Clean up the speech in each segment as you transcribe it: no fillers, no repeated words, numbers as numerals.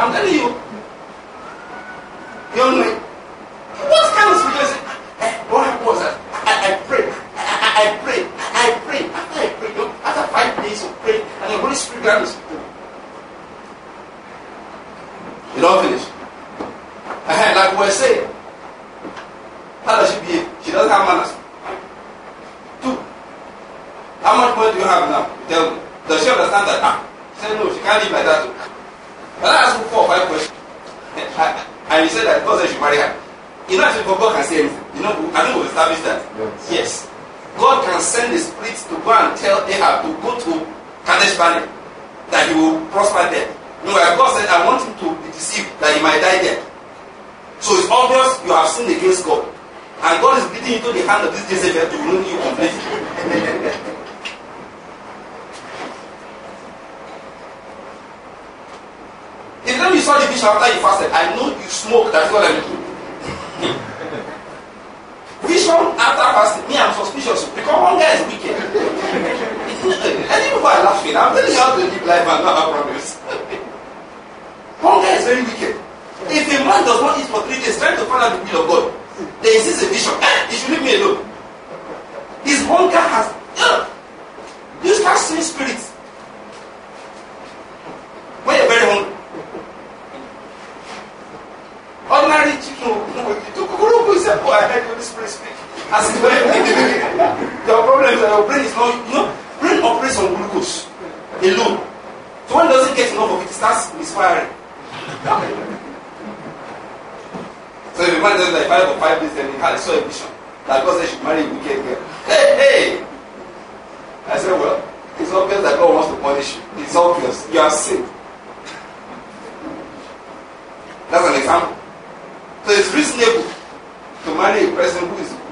I'm telling you. Young man, what kind of spirit is it? What happened was that I prayed. I prayed. After I prayed, after 5 days of praying, and the Holy Spirit granted me. You don't finish. Like we were saying, how does she behave? She doesn't have manners. 2. How much money do you have now? Tell me. Does she understand that? She said no, she can't live like that. But I asked her 4 or 5 questions. And he said that God said she marry her. You know, actually, God can say anything. You know, I think we've established that. Yes. God can send the spirit to go and tell Ahab to go to Kadesh Barnea, that he will prosper there. Meanwhile, God said, I want him to be deceived, that he might die there. So it's obvious you have sinned against God. And God is leading into the hand of this Jezebel to ruin you completely. If then you saw the vision after you fasted, I know you smoke, that's what I mean. Vision after fasting, me, I'm suspicious because one guy is wicked. Any people are laughing. I'm telling you how to live life and not have problems. One guy is very wicked. If a man does not eat for 3 days, trying to find out the will of God, there is a vision. He should leave me alone. His hunger has. You start seeing spirits. When you're very hungry. Ordinary chicken, you say, oh, I heard the Holy Spirit speak. As it's very your problem is that your brain is not, brain operates on glucose alone. So when it doesn't get enough of it, it starts misfiring. So if a man does like 5 or 5 days, then he had saw a vision that God said she should marry a wicked girl. Hey! I said, well, it's obvious that God wants to punish you. It's obvious. You are sinned. That's an example. So it's reasonable to marry a person who is good.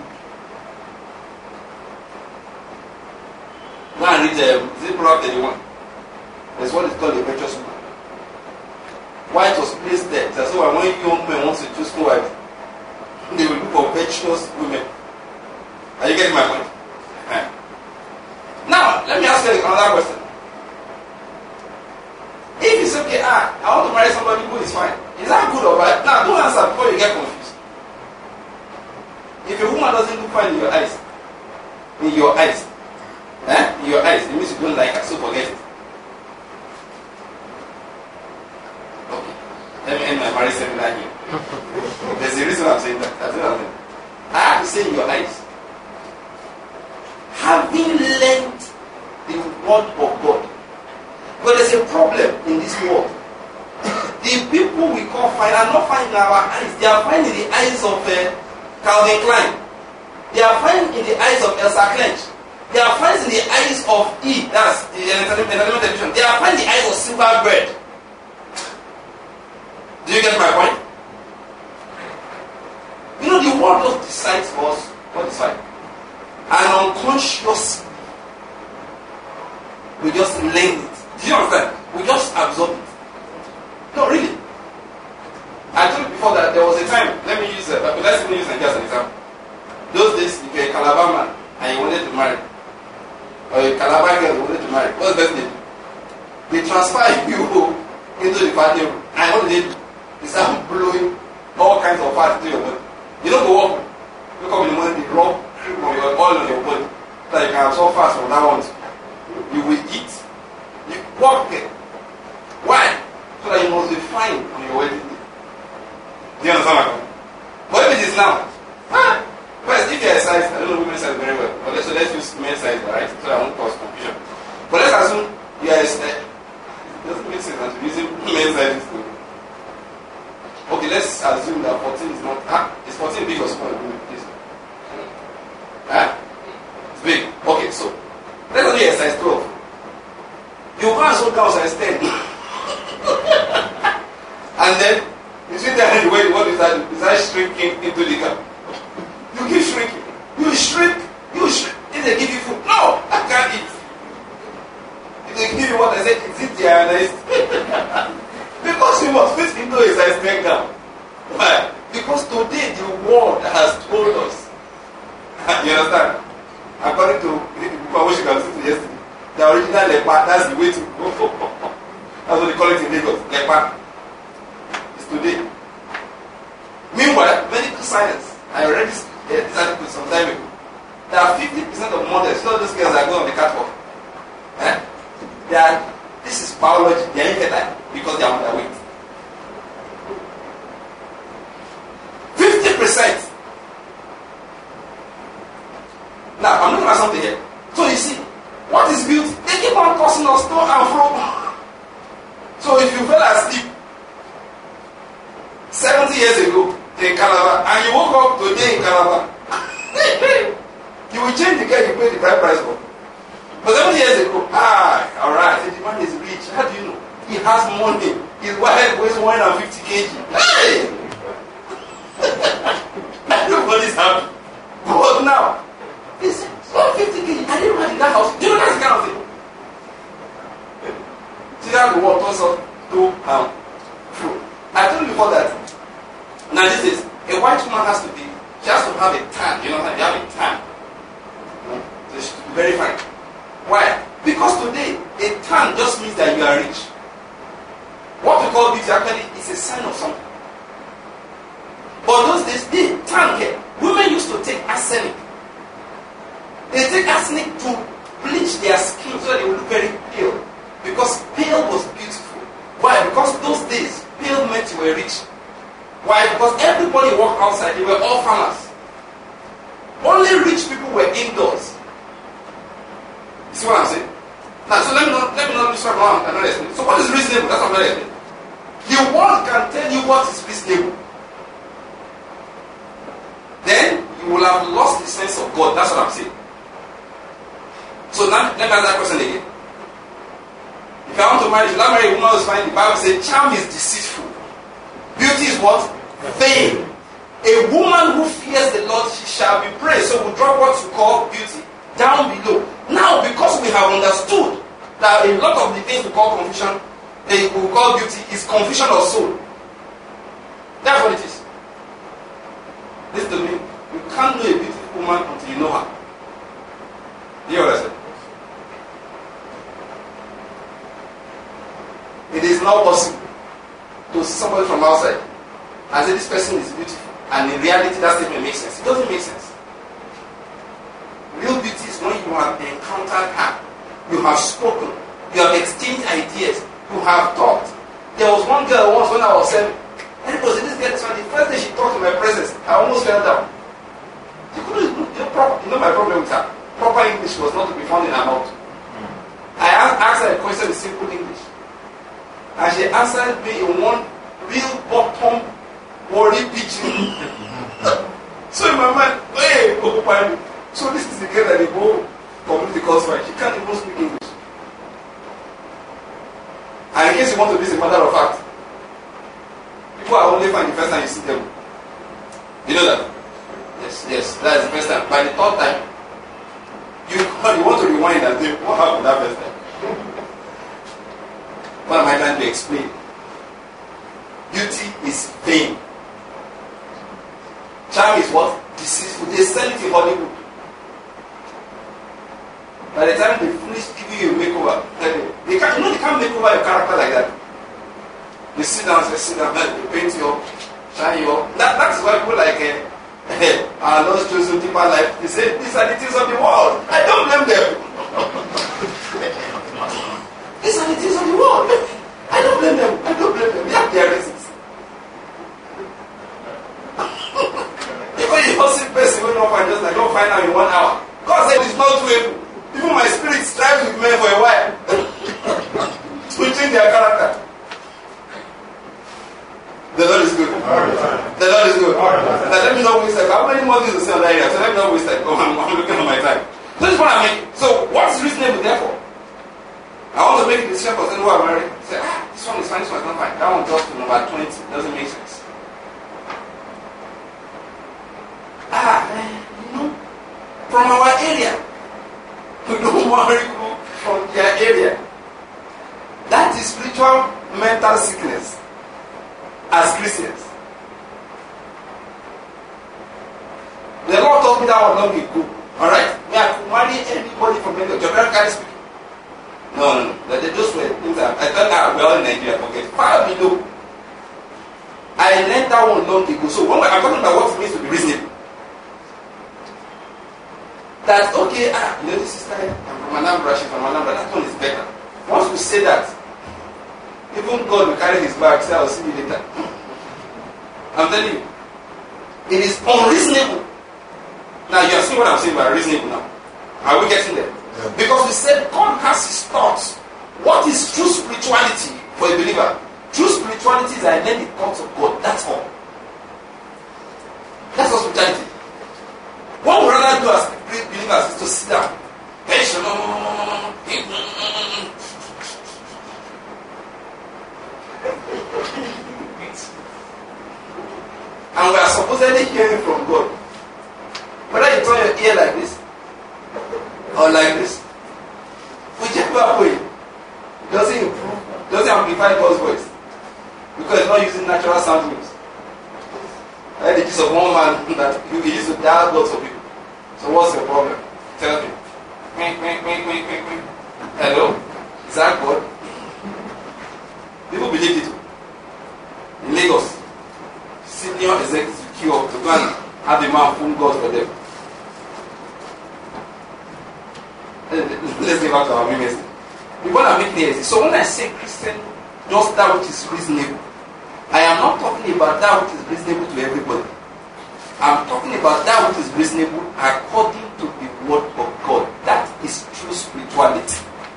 Go and read Proverbs 31. There's what is called a virtuous woman. Why it was placed there? That's why when young men want to choose a wife, they will look for virtuous women. Are you getting my point? Now, let me ask you another question. If it's okay, I want to marry somebody who is fine. Is that good or bad? Now, don't answer before you get confused. If a woman doesn't look fine in your eyes, it means you don't like her, so forget it. Okay. Let me end my marriage seminar here. There's a reason I'm saying that. That's what I'm saying. I have to say in your eyes, having learned the word of God, but there's a problem in this world. The people we call fine are not fine in our eyes. They are fine in the eyes of Calvin Klein. They are fine in the eyes of Elsa Clench. They are fine in the eyes of E. That's the entertainment television. They are fine in the eyes of Silverbird. Do you get my point? You know, the world just decides for us what is fine. And unconsciously, we just learn it. Do you understand? We just absorb it. No, really. I told you before that there was a time, let's even use Nigeria as an example. Those days, if you're a Calabar man and you wanted to marry, or a Calabar girl wanted to marry, what's the best thing? They transfer you into the party room, and what do? They start blowing all kinds of fat into your body. You don't go walk. You come in the morning, they rub oil on your body, so you can absorb fast from that one. You will eat. You walk there. Why? So that you must be fine on your wedding day. Do you understand my point? But if it is now, first, if you are a size, I don't know women's size very well, but let's use men's size, right? So I won't cause confusion. But let's assume you are a size. It doesn't make sense that using men's size. Okay, let's assume that 14 is not. Is 14 big or small? Please. It's big. Okay, so let's say a size 12. You can't so down size 10. And then you see that way what is that? Is that shrinking into the gap? You keep shrinking. You shrink. If they give you food, no, I can't eat. If they give you what I said, is it diagonized? Because you must fit into a size 10 gap. Why? Because today the world has told us. You understand? According to the people which you can listen to yesterday, the original leper, that's the way to go. That's what they call it in Lagos, leper. today. Meanwhile, medical science, I read this article some time ago. There are 50% of models, you know those girls that go on the catwalk. This is biology, they are infertile because they are underweight. 50%. Now, I'm looking at something here. So you see, what is beauty? They keep on causing us to and fro. So if you fell asleep 70 years ago in Calabar and you woke up today in Calabar, you will change the guy you pay the price for. But 70 years ago, alright, the man is rich. How do you know? He has money. His wife weighs 150 kg. Hey! Everybody's happy. But now, it's 150 kg. I didn't run in that house. Do you know that kind of thing? See how the world turns out to true. I told you before that. Now this is, a white woman has to be, she has to have a tan. You know, you have a tan. So she should be very fine. Why? Because today, a tan just means that you are rich. What we call beauty actually is a sign of something. But those days, they tan care. Women used to take arsenic. They take arsenic to bleach their skin so they would look very pale. Because pale was beautiful. Why? Because those days, pale meant you were rich. Why? Because everybody walked outside. They were all farmers. Only rich people were indoors. You see what I'm saying? Now, so let me not lose track of another explain. So what is reasonable? That's what I'm going to explain. The world can tell you what is reasonable. Then you will have lost the sense of God. That's what I'm saying. So now let me ask that question again. If I want to marry, should I marry a woman who's fine? The Bible says charm is deceitful. Beauty is what? Vain. A woman who fears the Lord, she shall be praised. So we drop what you call beauty down below. Now, because we have understood that a lot of the things we call confusion, we call beauty, is confusion of soul. That's what it is. Listen to me. You can't know a beautiful woman until you know her. Do you understand? It is not possible to see somebody from outside and say this person is beautiful, and in reality that statement makes sense. It doesn't make sense. Real beauty is when you have encountered her, you have spoken, you have exchanged ideas, you have talked. There was one girl once when I was 7, and it was this girl, so the first day she talked in my presence, I almost fell down. She couldn't, you know my problem with her. Proper English was not to be found in her mouth. I asked her a question in simple English, and she answered me in one real bottom worry pidgin. So in my mind, hey, occupy me. So this is the girl that they go complete the course for. She can't even speak English. And in case you want to be a matter of fact, people are only fine the first time you see them. You know that? Yes, that is the first time. By the third time, you want to rewind and say, what happened that first time? What am I trying to explain? Beauty is vain. Charm is what? Deceitful. They sell it in Hollywood. By the time they finish giving you a makeover, they can't make over your character like that. They sit down, they paint you up, shine you up. That is why people like our Lord's chosen deeper life, they say, these are the things of the world. I don't blame them. These are the things of the world. I don't blame them. They have their reasons. Even the hustle person went off and just like, don't find out in 1 hour. God said it's not doable. Even my spirit strives with men for a while to change their character. The Lord is good. The Lord is good. Now let me not waste time. How many more things to say on that area? So let me not waste time. I'm looking at my time. So this is what I'm making. So what's reasonable therefore? I want to make a decision for someone who I'm married. Say, this one is fine, this one is not fine. That one drops to number 20. Doesn't make sense. From our area. We don't marry people from their area. That is spiritual mental sickness as Christians. The Lord told me that would not be good. Alright? Me, I could marry anybody from any geographically speaking. No. Those were things that I thought we're all in Nigeria, forget. Far below. I learned that one long ago. So when I'm talking about what it means to be reasonable, that okay, this is I'm from Anambra, she's from Anambra, that one is better. Once we say that, even God will carry his bag, say I'll see you later. I'm telling you, it is unreasonable. Now you are seeing what I'm saying by reasonable now. Are we getting there? Yeah. Because we said God has his thoughts. What is true spirituality for a believer? True spirituality is I learn the thoughts of God. That's all. That's what spirituality. What we rather do as believers is to sit down. And we are supposedly hearing from God. Whether you turn your ear like this or like this, whichever way, doesn't improve, doesn't amplify God's voice. Because it's not using natural sound waves. I had the case of one man that he used to dial God for people. So what's your problem? Tell me. Hello? Is that God? People believe it. In Lagos, senior executive queue up to go and have the man phone God for them. Let's get back to our main message. What I'm making here is, so when I say Christian does that which is reasonable, I am not talking about that which is reasonable to everybody. I'm talking about that which is reasonable according to the word of God. That is true spirituality.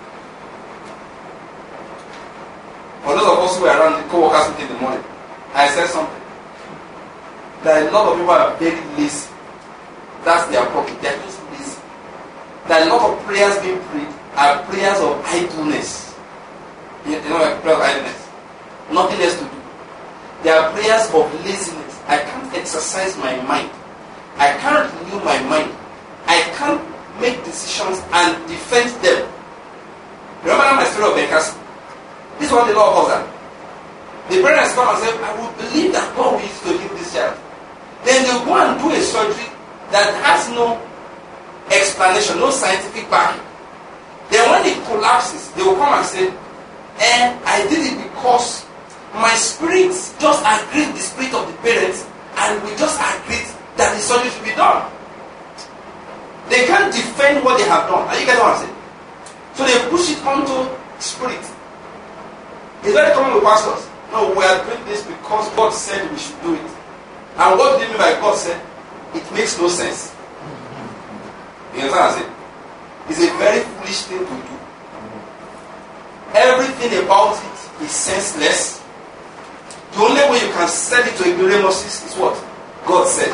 For those of us who were around the co-workers meeting in the morning, I said something. That a lot of people are very lazy. That's their problem. They're just lazy. That a lot of prayers being prayed are prayers of idleness. You know, like prayer of idleness. Nothing else to do. They are prayers of laziness. I can't exercise my mind. I can't renew my mind. I can't make decisions and defend them. Remember my story of Benkasi? This is what the Lord calls that. The parents come and say, I will believe that God will use to heal this child. Then they go and do a surgery that has no explanation, no scientific backing. Then when it collapses, they will come and say, I did it because my spirit just agreed with the spirit of the parents, and we just agreed that the surgery should be done. They can't defend what they have done. Are you getting what I'm saying? So they push it onto spirit. It's very common with pastors. No, we are doing this because God said we should do it. And what do you mean by God said? It makes no sense. You understand what I'm saying? It's a very foolish thing to do. Everything about it is senseless. The only way you can sell it to ignoramuses is what? God said.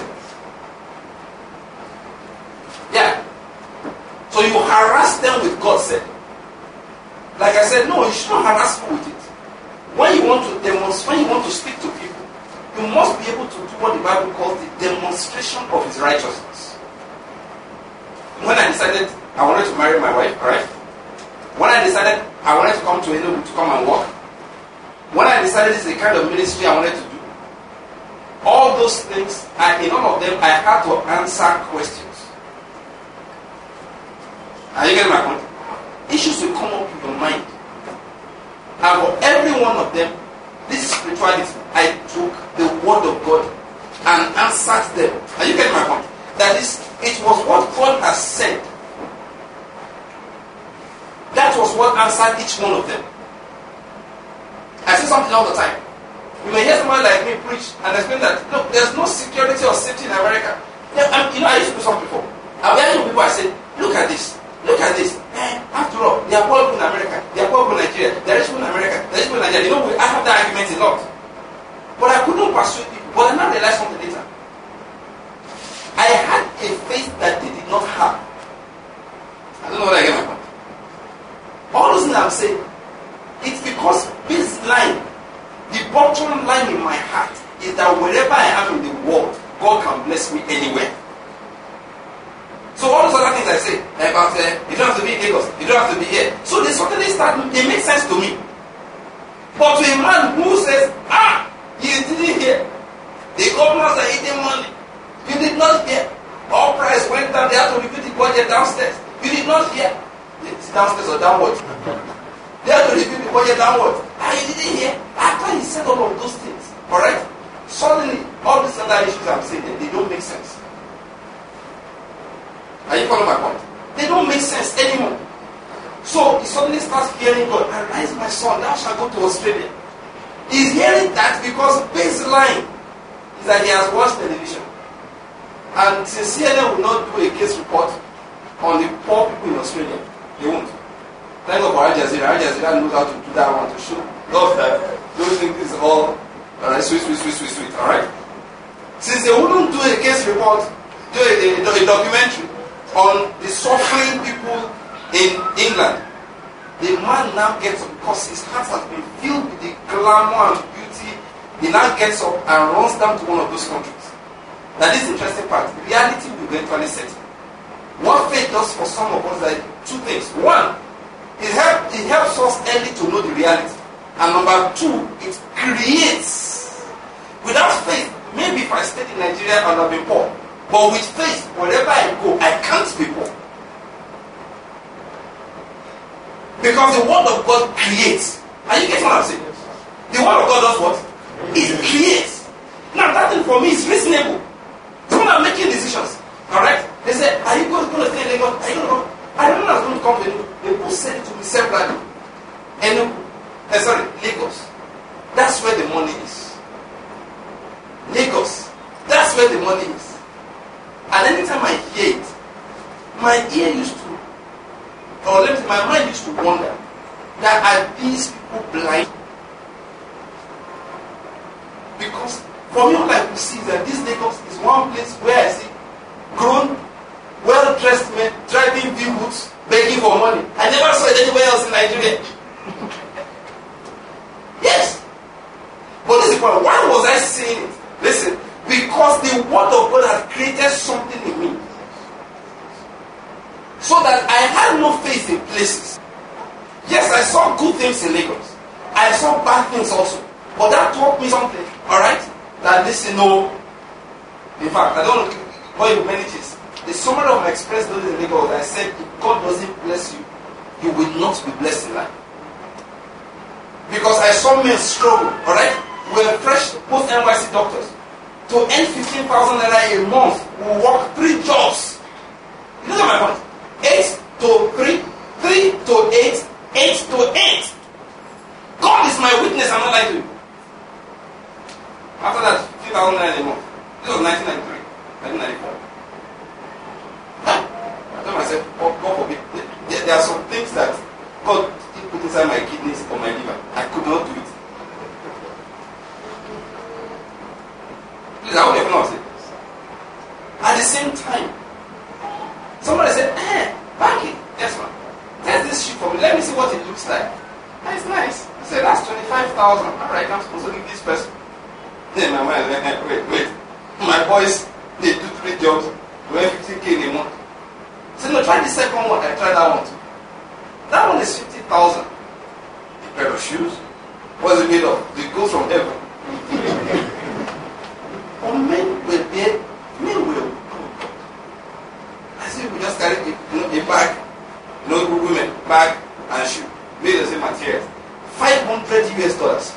Yeah. So you harass them with God said. Like I said, no, you should not harass me with it. When you want to demonstrate, when you want to speak to people, you must be able to do what the Bible calls the demonstration of his righteousness. When I decided I wanted to marry my wife, right? When I decided I wanted to come to Enugu to come and work, when I decided this is the kind of ministry I wanted to do, all those things, in all of them, I had to answer questions. Are you getting my point? Issues will come up in your mind. And for every one of them, this is spirituality. I took the word of God and answered them. Are you getting my point? That is, it was what God has said. That was what answered each one of them. I say something all the time. You may hear somebody like me preach and explain that, look, there's no security or safety in America. I used to do something before. I've heard some people, I said, look at this. Look at this. After all, there are poor people in America. There are poor people in Nigeria. There are rich people in America. There are rich people in Nigeria. You know, I have that argument a lot. But I couldn't persuade people. But I now realized something later. I had a faith that they did not have. I don't know whether I get my point. All those things I'm saying, it's because baseline, the bottom line in my heart is that wherever I am in the world, God can bless me anywhere. So all those other things I say about you don't have to be in Lagos, you don't have to be here. So they suddenly start, they make sense to me. But to a man who says, you didn't hear, the governors are eating money, you did not hear, all price went down, they have to repeat the budget downstairs, you did not hear. It's downstairs or downward. They have to repeat the budget downward. You didn't hear. After he said all of those things, alright? other issues I'm saying, they don't make sense. Are you following my point? They don't make sense anymore. So he suddenly starts hearing God, arise my son, thou shalt go to Australia. He's hearing that because baseline is that he has watched television. And sincerely will not do a case report on the poor people in Australia. They won't. Thank God for Al Jazeera. Al Jazeera knows how to do that one to show love that those things is all sweet. Alright? Since they wouldn't do a case report, do a documentary on the suffering people in England, the man now gets up because his heart has been filled with the glamour and beauty. He now gets up and runs down to one of those countries. Now this is the interesting part. Reality will eventually set in. What faith does for some of us are two things. One, it helps us early to know the reality. And number two, it creates. Without faith, maybe if I stayed in Nigeria I would have been poor. But with faith, wherever I go, I can't be poor. Because the word of God creates. Are you getting what I'm saying? The word of God does what? It creates. Now that thing for me is reasonable. Someone are making decisions. Alright? They say, are you going to stay in Lagos? Are you going to go? I don't know who's going to come to Enugu. They will send it to me separately. Lagos. That's where the money is. Lagos. That's where the money is. And anytime I hear it, my ear used to, or let me say, my mind used to wonder that are these people blind? Because for me, all I could see is that this Lagos is one place where I see grown, well-dressed men driving vehicles, begging for money. I never saw it anywhere else in Nigeria. Yes. But this is why was I saying it? Listen, because the word of God has created something in me. So that I had no faith in places. Yes, I saw good things in Lagos. I saw bad things also. But that taught me something, alright? That listen, no. In fact, I don't call you many things. The summary of my experience in Lagos, I said, if God doesn't bless you, you will not be blessed in life. Because I saw men struggle, alright? We were fresh post-NYC doctors. To earn 15,000 naira a month, we work 3 jobs. You know my point? 8 to 3, 3 to 8, 8 to 8. God is my witness, I'm not lying to you. After that, 15,000 naira a month. This was 1993, 1994. I told myself, oh, God forbid. There are some things that God put inside my kidneys or my liver. I could not do it. Please, I won't even know what I'm saying. At the same time, somebody said, banking, yes man. Test this shit for me. Let me see what it looks like. And it's nice. I said, that's 25,000. Alright, I'm supposed to give this person. Then my mind went, wait. My boys, they do 3 jobs, we earn 50k in a month. I said, no, try the second one. I tried that one too. That one is 50,000. A pair of shoes. What's it made of? It goes from heaven. But men were there. Men were. I said, we just carry a bag. Women, bag and shoe. Made the same material. $500 US.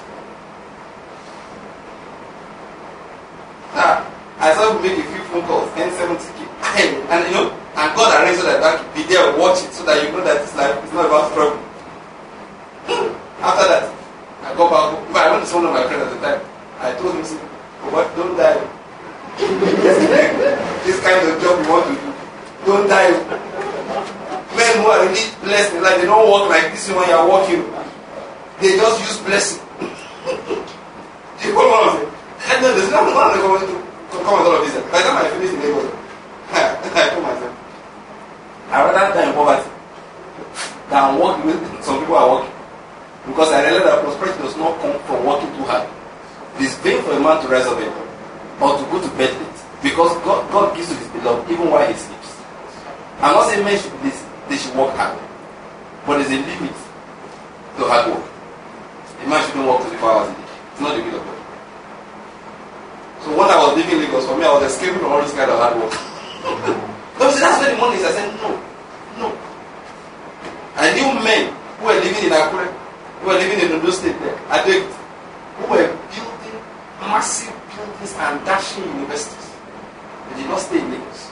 I started to make a few phone calls, N70K. And God arranged so that I could be there and watch it so that you know that this life is not about struggle. After that, I got back home. I went to one of my friends at the time. I told him, what? Don't die. This kind of job you want to do. Don't die. Men who are really blessed in life, they don't work like this when you are working. They just use blessing. Do you know what I'm saying? And then there's nothing going to come with all of this. By the time I finish in Lagos, I told myself, I'd rather die in poverty than work with some people are working. Because I realized that prosperity does not come from working too hard. It is vain for a man to rise up early or to go to bed late. Because God gives to his beloved even while he sleeps. I'm not saying men should they should work hard. But there's a limit to hard work. A man shouldn't work 24 hours a day. It's not the will of God. So when I was living in Lagos, for me, I was escaping from all this kind of hard work. Because that's where the money is. I said, no. I knew men who were living in Akure, who were living in Ondo State there, who were building massive buildings and dashing universities. They did not stay in Lagos.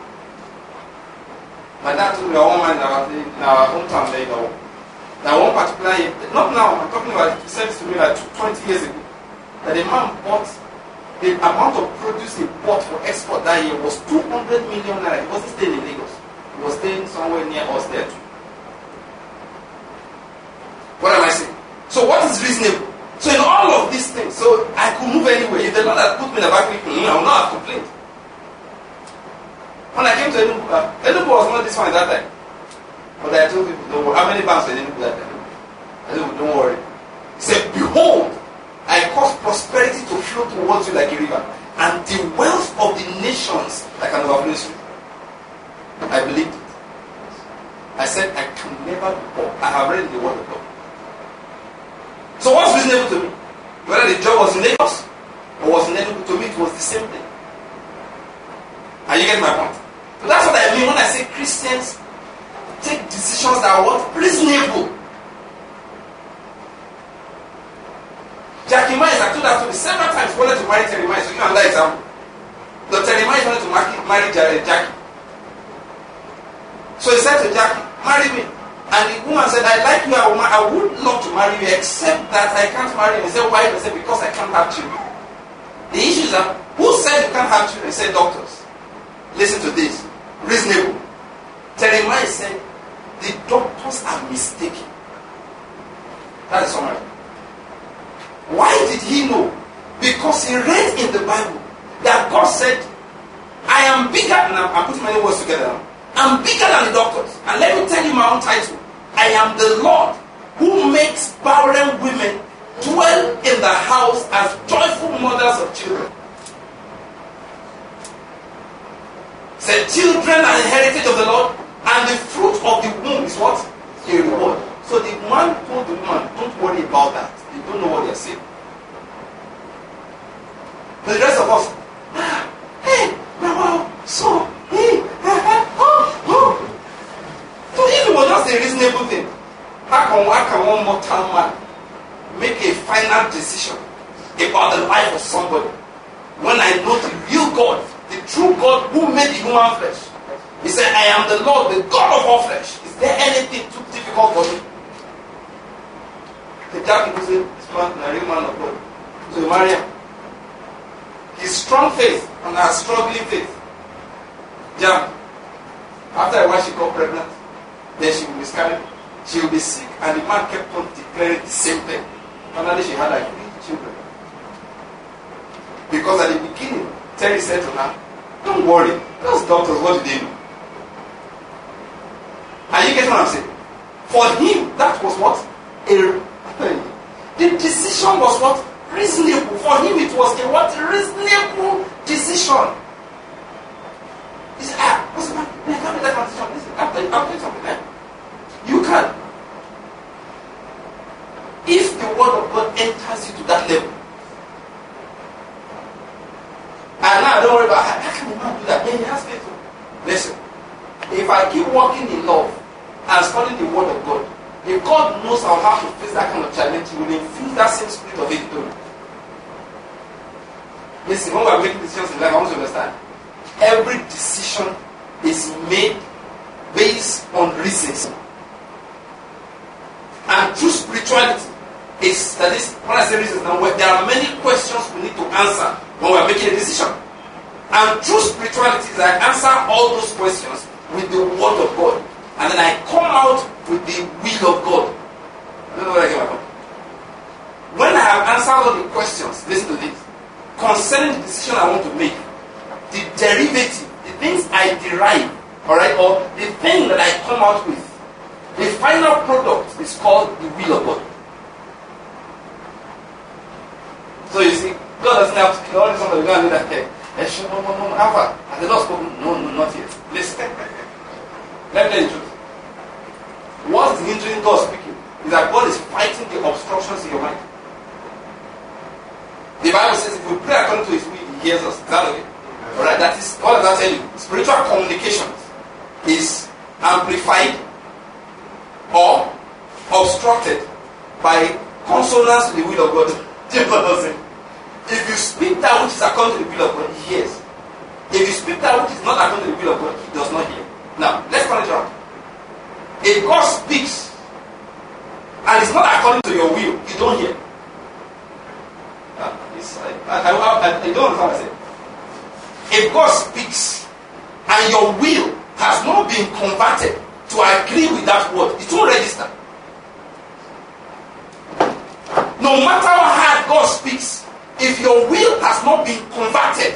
My dad told me one man in our hometown there, that one particular year, not now, I'm talking about, he said to me like 20 years ago, that the man bought, the amount of produce he bought for export that year was 200 million naira. He wasn't staying in Lagos. He was staying somewhere near us there too. What am I saying? So what is reasonable? So in all of these things, so I could move anywhere. If the Lord had put me in the back, I would not have complained. When I came to Enugu was not this one at that time. But I told people, don't worry. How many banks were in Enugu that time? I said, don't worry. He said, behold, I cause prosperity to flow towards you like a river, and the wealth of the nations like an overflowing stream. I believed it. I said, I can never be poor. I have read the word of God. So what's reasonable to me? Whether the job was in Lagos or was in Enugu, to me it was the same thing. Are you getting my point? So that's what I mean when I say Christians take decisions that are what? Reasonable. Jackie Myers, I told her to me several times, wanted to marry Terry Myers. So you know another example. The Terry Myers wanted to marry Jackie. So he said to Jackie, marry me. And the woman said, I like you, I would love to marry you, except that I can't marry you. He said, why? He said, because I can't have children. The issue is that, who said you can't have children? He said, doctors. Listen to this. Reasonable. Terry Myers said, the doctors are mistaken. That is summary. Why did he know? Because he read in the Bible that God said, I am bigger, and I'm putting many words together now. I'm bigger than the doctors. And let me tell you my own title. I am the Lord who makes barren women dwell in the house as joyful mothers of children. Said, children are the heritage of the Lord, and the fruit of the womb is what? A reward. So the man told the woman, don't worry about that. They don't know what they're saying. But the rest of us, hey, wow, so, hey, So if it was just a reasonable thing, how can one mortal man make a final decision about the life of somebody when I know the real God, the true God who made the human flesh? He said, I am the Lord, the God of all flesh. Is there anything too difficult for me? The Jack people say, this man is a real man of God. So Maria, his strong faith and her struggling faith. Yeah. After a while she got pregnant. Then she will miscarry. She will be sick. And the man kept on declaring the same thing. Finally she had like 3 children. Because at the beginning, Terry said to her, don't worry. Those doctors, what do they know? Are you getting what I'm saying? For him, that was what? The decision was what? Reasonable. For him, it was a what? Reasonable decision. He said, what's the matter? I can't make that decision. Listen, I'll tell you something. You can. If the word of God enters you to that level, and now don't worry about how can the man do that? Yeah, he has faith. Listen, if I keep walking in love and studying the word of God, if God knows I'll have to face that kind of challenge, He will infuse that same spirit of it to me. Listen, when we are making decisions in life, I want to understand. Every decision is made based on reasons. And true spirituality is, that is, when I say reasons, now there are many questions we need to answer when we are making a decision. And true spirituality is I answer all those questions with the word of God. And then I come out with the will of God. I don't know what I get about. When I have answered all the questions, listen to this. Concerning the decision I want to make, the derivative, the things I derive, alright, or the thing that I come out with, the final product is called the will of God. So you see, God doesn't have to kill all this somebody go and do that. Hey, no, Alpha. Has the Lord spoken? No, not yet. Listen. Let me tell you the truth. What's hindering God speaking is that God is fighting the obstructions in your mind. The Bible says if we pray according to His will, He hears us. Is that okay? Alright, that is, what does that tell you? Spiritual communication is amplified or obstructed by consonance to the will of God. Do you know what I'm saying? If you speak that which is according to the will of God, he hears. If you speak that which is not according to the will of God, he does not hear. Now, let's turn it around. If God speaks and it's not according to your will, you don't hear. I don't understand what I said. If God speaks and your will has not been converted to agree with that word, it won't register. No matter how hard God speaks, if your will has not been converted,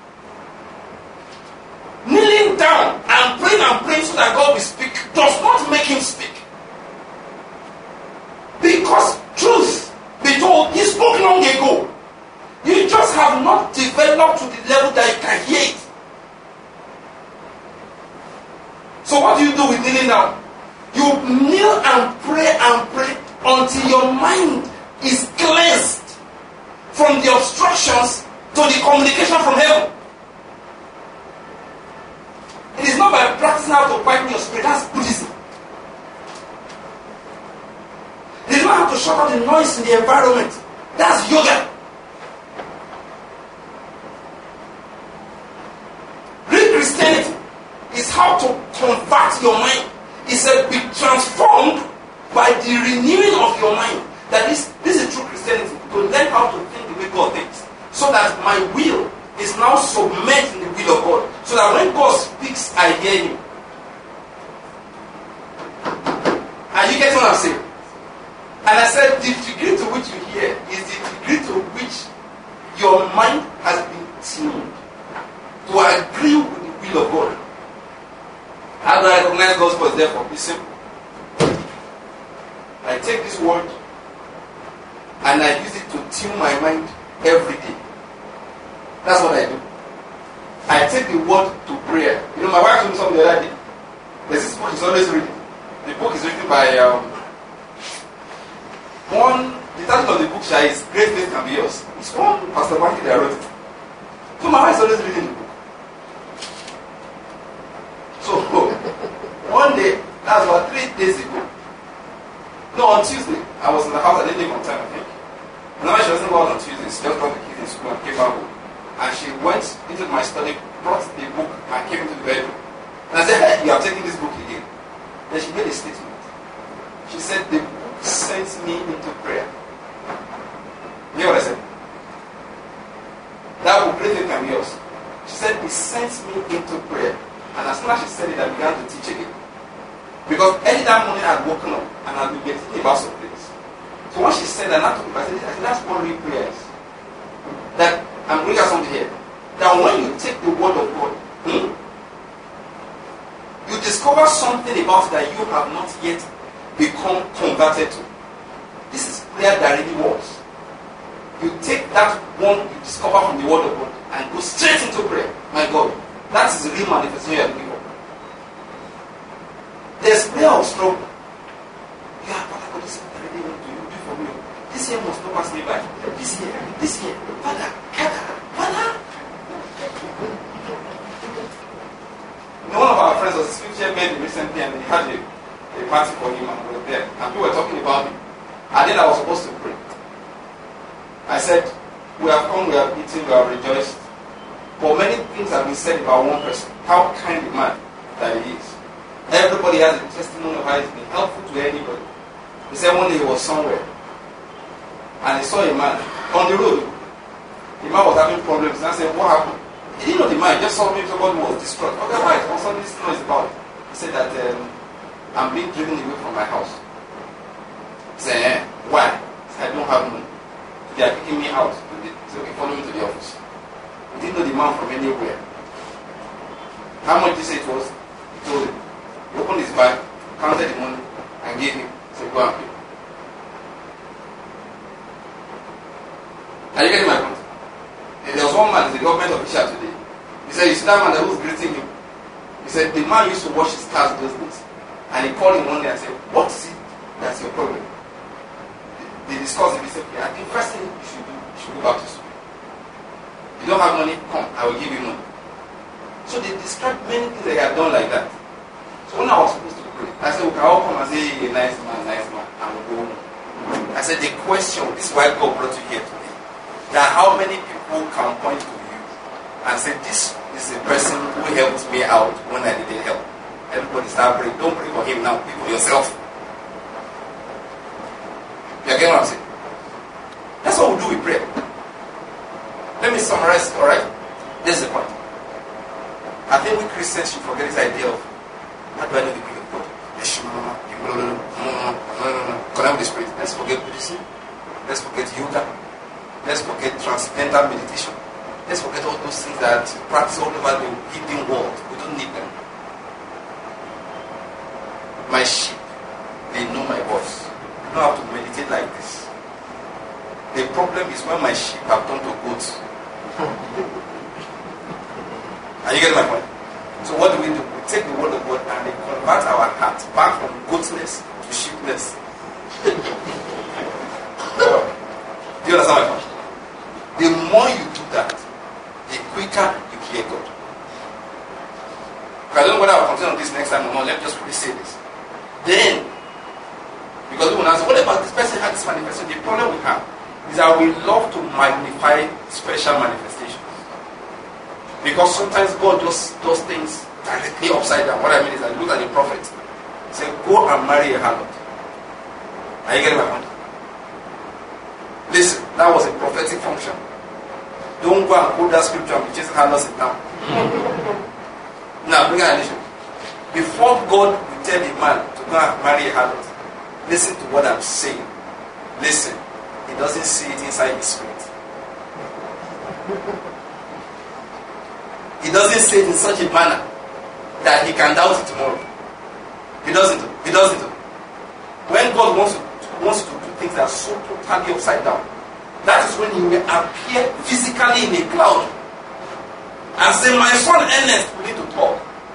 kneeling down and praying so that God will speak does not make him speak. Because truth be told, he spoke long ago. You just have not developed to the level that you can hear it. So what do you do with kneeling down? You kneel and pray until your mind is cleansed from the obstructions to the communication from heaven. It is not by practicing how to quieten your spirit. That's Buddhism. It is not how to shut out the noise in the environment. That's yoga. Real Christianity is how to convert your mind. It said, be transformed by the renewing of your mind. That is, this is true Christianity. To learn how to think the way God thinks. So that my will is now submerged in the will of God. So that when God speaks, I hear him. Are you getting what I'm saying? And I said, the degree to which you hear is the degree to which your mind has been tuned to agree with the will of God. How do I recognize God's voice? Therefore, it's simple. I take this word and I use it to tune my mind every day. That's what I do. I take the word to prayer. You know, my wife told me something the other day. There's this book she's always reading. The book is written by the title of the book is Great Faith Can Be Yours. It's one Pastor Banky that wrote it. So my wife is always reading the book. So one day, that was about 3 days ago. No, on Tuesday, I was in the house. I didn't leave on time, I think. And now she doesn't go out on Tuesday. She just brought the kids in school and came back home. And she went into my study, brought the book, and came into the bedroom. And I said, hey, you are taking this book again. Then she made a statement. She said, the book sent me into prayer. You hear what I said? That book, Great Faith Can Be Yours. She said, it sent me into prayer. And as soon as she said it, I began to teach again. Because early that morning I had woken up and I had been meditating about some things. So when she said that, I said, that's one real prayer. That I'm bringing out something here. That when you take the word of God, you discover something about that you have not yet become converted to. This is prayer that really works. You take that one you discover from the word of God and go straight into prayer. My God, that is the real manifestation you are looking for. There's prayer of struggle. Yeah, Father God, this is what I really want to do for me. This year must not pass me by. This year, Father. One of our friends was a scripture made recently, and he had a party for him, and we were there, and people were talking about him. And then I was supposed to pray. I said, we have come, we have eaten, we have rejoiced. But many things have been said about one person, how kind a man that he is. Everybody has a testimony of how he's been helpful to anybody. He said one day he was somewhere, and he saw a man on the road. The man was having problems, and I said, what happened? He didn't know the man, he just saw me, somebody was distraught. Okay, why? What's all this noise about? He said that I'm being driven away from my house. He said, why? He said, I don't have money. They are kicking me out. So okay, follow me to the office. He didn't know the man from anywhere. How much did he say it was? He told him. He opened his bag, counted the money, and gave him. He said, go and pay. Are you getting my point? There was one man, the government official today. He said, you see that man that was greeting him? He said, the man used to wash his cars those days. And he called him one day and said, what is it that's your problem? They discussed it. He said, okay, I think first thing you should do, you should go back to school. If you don't have money, come, I will give you money. So they described many things they had done like that. So when I was supposed to pray, I said, we can all come and say, hey, nice man, and we'll go home. I said, the question, this is why God brought you here today. that how many people can point to you and say, this is the person who helped me out when I needed help. Everybody start praying. Don't pray for him now, pray for yourself. You get what I'm saying? That's what we do with prayer. Let me summarize, alright? This is the point. I think we Christians should forget this idea of, how do I know the will of God? Connect with the Spirit. Let's forget Buddhism. Let's forget yoga. Let's forget transcendental meditation. Let's forget all those things that practice all over the hidden world. We don't need them. My sheep, they know my voice. You don't have to meditate like this. The problem is when my sheep have turned to goats. Are you getting my point? So what do? We take the word of God and we convert our heart back from goatness to sheepness. Do you understand my point? The more you do that, the quicker you hear God. I don't know whether I'll continue on this next time or not. Let me just quickly say this. Then, because we will ask, what about this person had this manifestation? The problem we have is that we love to magnify special manifestations. Because sometimes God just does things directly upside down. What I mean is that look at the prophet. He said, go and marry a harlot. Are you getting my point? Listen, that was a prophetic function. Don't go and quote that scripture and be chasing harlots in town. Now, bring an addition. Before God will tell a man to go and marry a harlot, listen to what I'm saying. Listen. He doesn't see it inside his spirit. He doesn't say it in such a manner that he can doubt it tomorrow. He doesn't. He doesn't. When God wants to do things that are so totally upside down, that is when he will appear physically in a cloud and say, my son Ernest, we need to talk.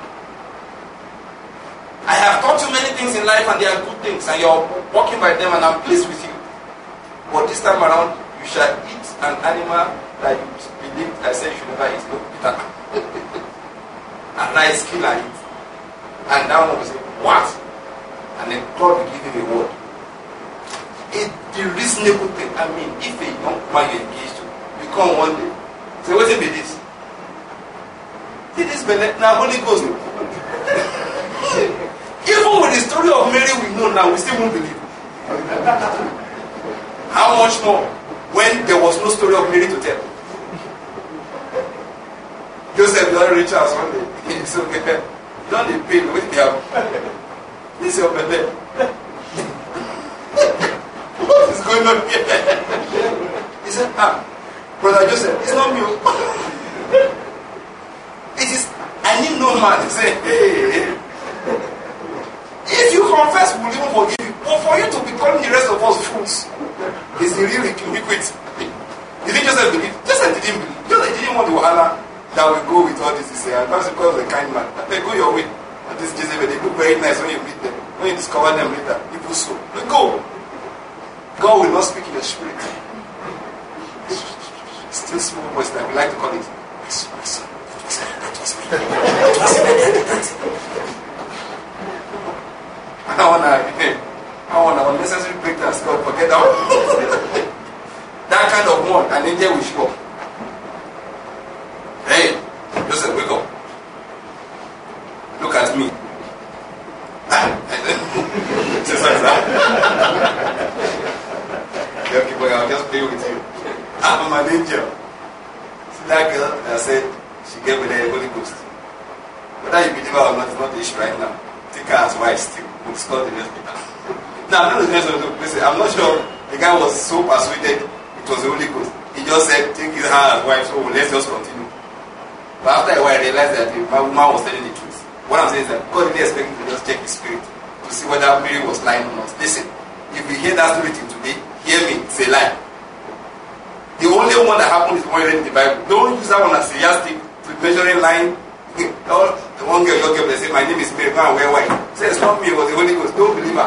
I have taught you many things in life and they are good things and you're walking by them and I'm pleased with you. But this time around, you shall eat an animal that you believed I said you should never eat. No, bitter. And rice, kill and eat. And that one will say, what? And then God will give him a word. The reasonable thing, I mean, if a young man you engage to, you come one day, say, what be this? See this now Holy Ghost. Even with the story of Mary we know now, we still won't believe. How much more when there was no story of Mary to tell? Joseph don't reach us one day. It's okay. You don't need pain with the this is your belly. What is going on here? He said, Brother Joseph, it's not me. It is, I need no man. He said, hey. If you confess, we'll even forgive you. But for you to be calling the rest of us fools is the real iniquity. You think Joseph believed? Joseph didn't believe. Joseph didn't want to Allah that will go with all this. He said, that's because of the kind man. They go your way. And this Jezebel, they look very nice when you meet them. When you discover them later, people so. They go. God will not speak in your spirit. Still small voice that we like to call it. My son. That was me. I want to unnecessary breakdowns. God, forget that. That kind of one, and angel will show up. Hey, Joseph, wake up. Look at me. Just like that. Okay, boy, I'll just play with you. I'm an angel. See that girl that said she gave me the Holy Ghost. Whether you believe her or not, it's not the issue right now. Take her as wife still. We'll discuss the next paper. Now, I'm not the next one. I'm not sure the guy was so persuaded it was the Holy Ghost. He just said, take her as wife, so let's just continue. But after a while, I realized that the woman was telling the truth. What I'm saying is that God didn't expect me to just check his spirit to see whether Mary was lying or not. Listen, if you hear that story till today, hear me, it's a lie. The only one that happened is the one in the Bible. Don't use that one as a yardstick to measuring line. The one girl, your girl, they say, my name is Mary, go and wear white. Say, it's not me, it was the Holy Ghost. Don't believe her.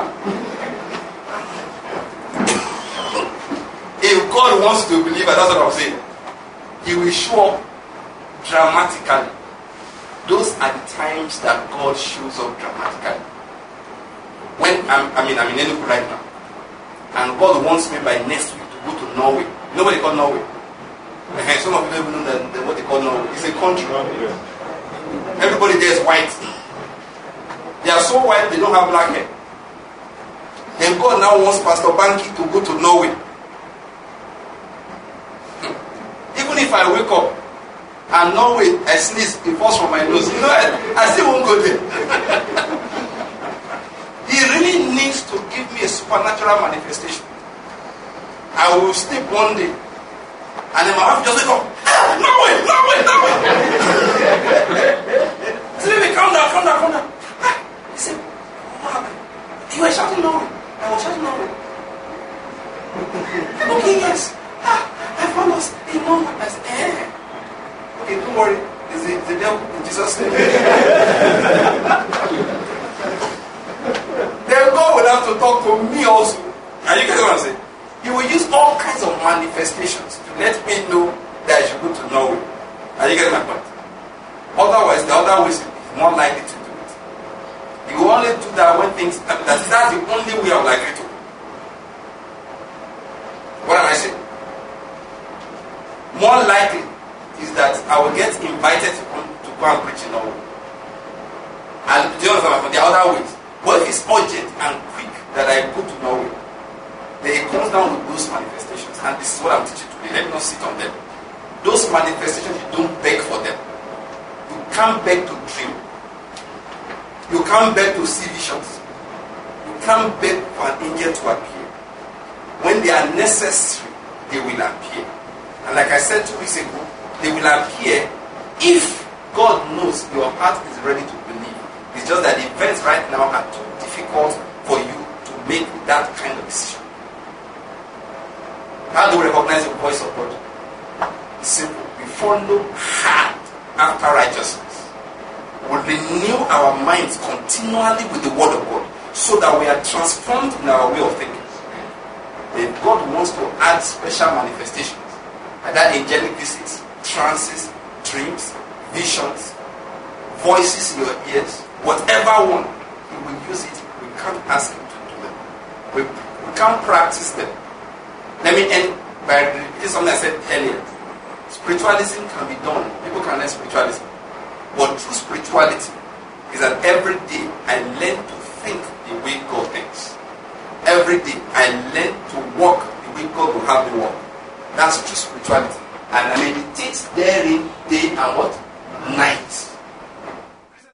If God wants to believe her, that's what I'm saying. He will show up dramatically. Those are the times that God shows up dramatically. When I'm in Enugu right now, and God wants me by next week to go to Norway. Nobody called Norway. Some of you don't even know what they call Norway. It's a country. Everybody there is white. They are so white they don't have black hair. And God now wants Pastor Banky to go to Norway. Even if I wake up and Norway, I sneeze, it falls from my nose. You know, I still won't go there. He really needs to give me a supernatural manifestation. I will sleep one day, and then my wife just wake up. Norway. He said, baby, calm down. He said, what happened? You were shouting Norway. I was shouting Norway. Okay, yes. I found us in Norway. I said, okay, don't worry. It's the devil in Jesus' name. Then God will have to talk to me also. Are you getting what I'm saying? He will use all kinds of manifestations to let me know that I should go to Norway. Are you getting my point? Otherwise, the other ways is more likely to do it. You will only do that when things happen. That's the only way I'm likely to. What am I saying? More likely is that I will get invited to go and preach in Norway. And do you understand? There are other ways. But if it's urgent and quick that I go to Norway, then it comes down with those manifestations. And this is what I'm teaching today. Let me not sit on them. Those manifestations, you don't beg for them. You can't beg to dream. You can't beg to see visions. You can't beg for an angel to appear. When they are necessary, they will appear. And like I said 2 weeks ago, they will appear if God knows your heart is ready to believe. It's just that the events right now are too difficult for you to make that kind of decision. How do we recognize the voice of God? It's simple. We follow hard after righteousness. We renew our minds continually with the word of God so that we are transformed in our way of thinking. Then God wants to add special manifestations, either angelic visits, trances, dreams, visions, voices in your ears, whatever one, He will use it. We can't ask Him to do them. We can't practice them. Let me end by repeating something I said earlier. Spiritualism can be done. People can learn spiritualism. But true spirituality is that every day